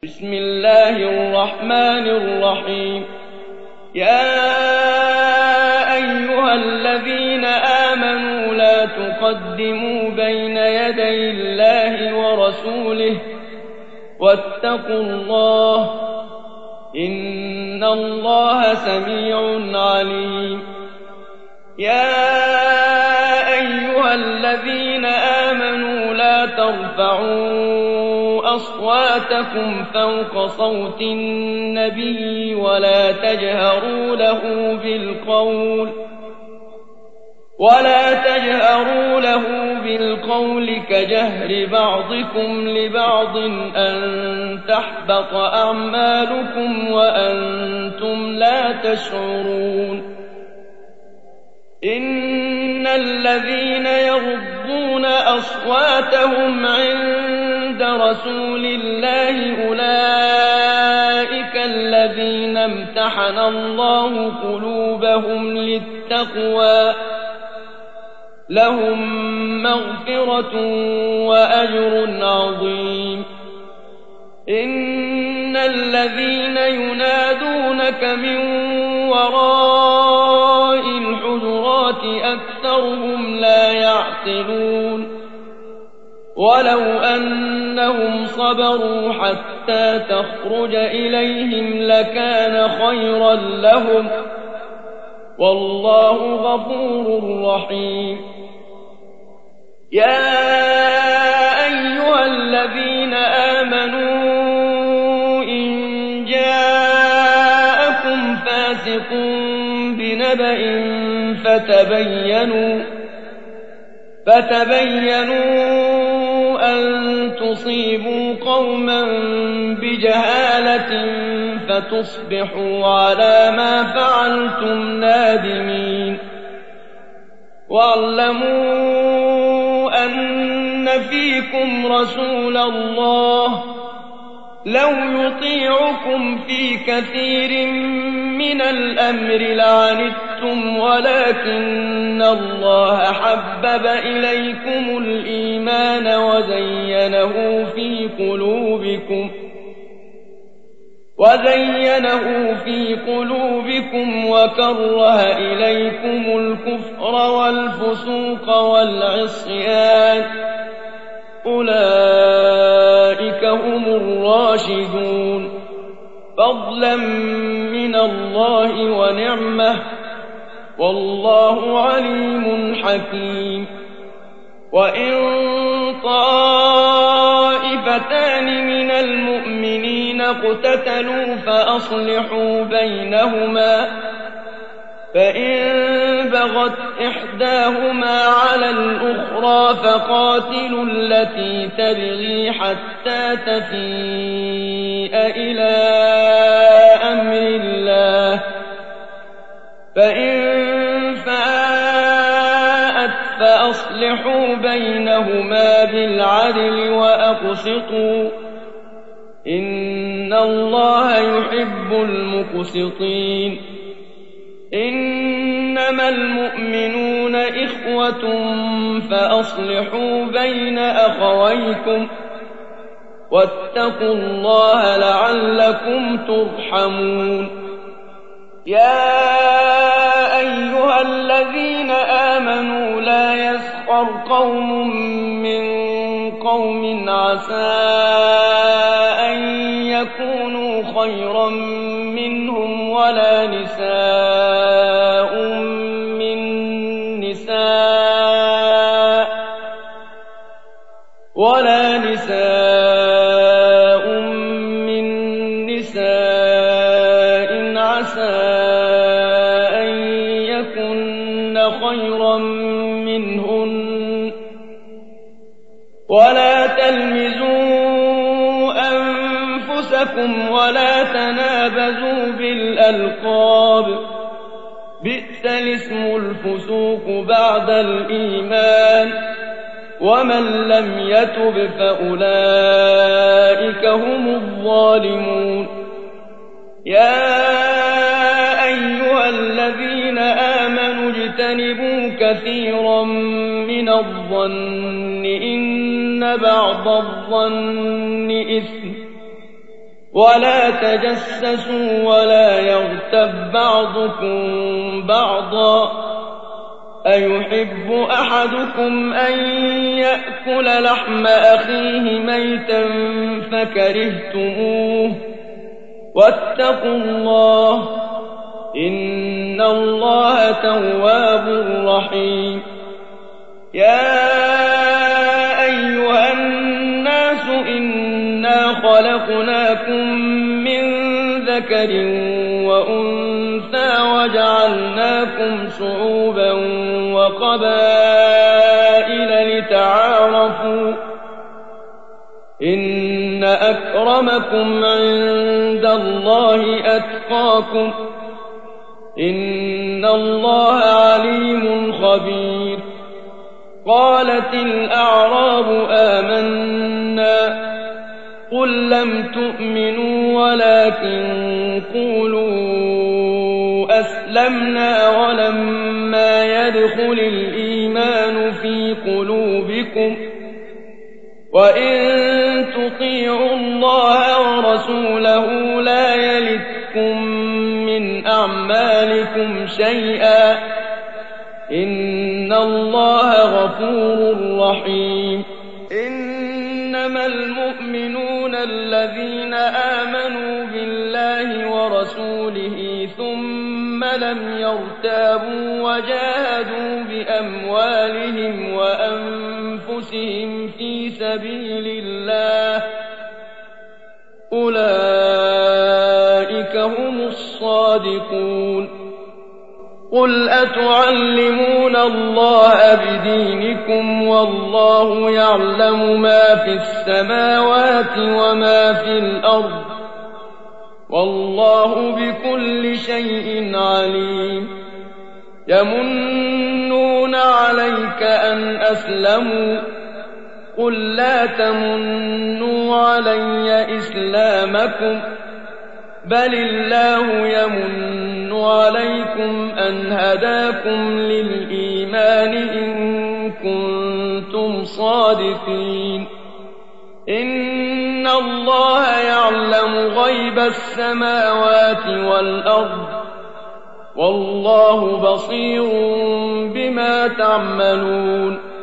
بسم الله الرحمن الرحيم. يا أيها الذين آمنوا لا تقدموا بين يدي الله ورسوله واتقوا الله إن الله سميع عليم. يا أيها الذين آمنوا لا ترفعوا أصواتكم فوق صوت النبي ولا تجهروا له بالقول كجهر بعضكم لبعض أن تحبط أعمالكم وأنتم لا تشعرون. إن الذين يغضون أصواتهم عند رسول الله أولئك الذين امتحن الله قلوبهم للتقوى لهم مغفرة وأجر عظيم. إن الذين ينادونك من وراء الحجرات أكثرهم لا يعقلون. ولو أنهم صبروا حتى تخرج إليهم لكان خيرا لهم والله غفور رحيم. يا أيها الذين آمنوا إن جاءكم فاسق بنبأ فتبينوا أن تصيبوا قوما بجهالة فتصبحوا على ما فعلتم نادمين. واعلموا أن فيكم رسول الله لو يطيعكم في كثير من الأمر لعنتم ولكن الله حبب إليكم الإيمان وزينه في قلوبكم وكره إليكم الكفر والفسوق والعصيان أولئك هم الراشدون فضلا من الله ونعمة والله عليم حكيم. وإن طائفتان من المؤمنين اقتتلوا فأصلحوا بينهما فإن بغت إحداهما على الأخرى فقاتلوا التي تبغي حتى تفيء إلى أمر الله فإن فاءت فأصلحوا بينهما بالعدل وأقسطوا إن الله يحب المقسطين. إنما المؤمنون إخوة فأصلحوا بين أخويكم واتقوا الله لعلكم ترحمون. يا أيها الذين آمنوا لا يسخر قوم من قوم عسى أن يكونوا خيرا منهم ولا نساء من نساء عسى أن يكن خيرا منهن ولا تلمزوا أنفسكم ولا تنابزوا بالألقاب بئس الاسم الفسوق بعد الإيمان ومن لم يتب فأولئك هم الظالمون. يا أيها الذين آمنوا اجتنبوا كثيرا من الظن إن بعض الظن إثم ولا تجسسوا ولا يغتب بعضكم بعضا أيحب أحدكم أن يأكل لحم أخيه ميتا فكرهتموه واتقوا الله إن الله تواب رحيم يا أيها الناس إنا خلقناكم من ذكر وأنثى وجعلناكم شعوبا وقبائل لتعارفوا إن أكرمكم عند الله أتقاكم إن الله عليم خبير قالت الأعراب آمنا قل لم تؤمنوا ولكن قولوا أسلمنا ولما يدخل الإيمان في قلوبكم وإن تطيعوا الله ورسوله لا يلتكم من أعمالكم شيئا إن الله غفور رحيم إنما المؤمنون الذين آمنوا بالله ورسوله ثم لم يرتابوا وجاهدوا بأموالهم وأنفسهم في سبيل الله أولئك هم الصادقون قل أتعلمون الله بدينكم والله يعلم ما في السماوات وما في الأرض والله بكل شيء عليم يمنون عليك أن أسلموا قل لا تمنوا علي إسلامكم بل الله يمن عليكم أن هداكم للإيمان إن كنتم صادقين إن الله يعلم غيب السماوات والأرض والله بصير بما تعملون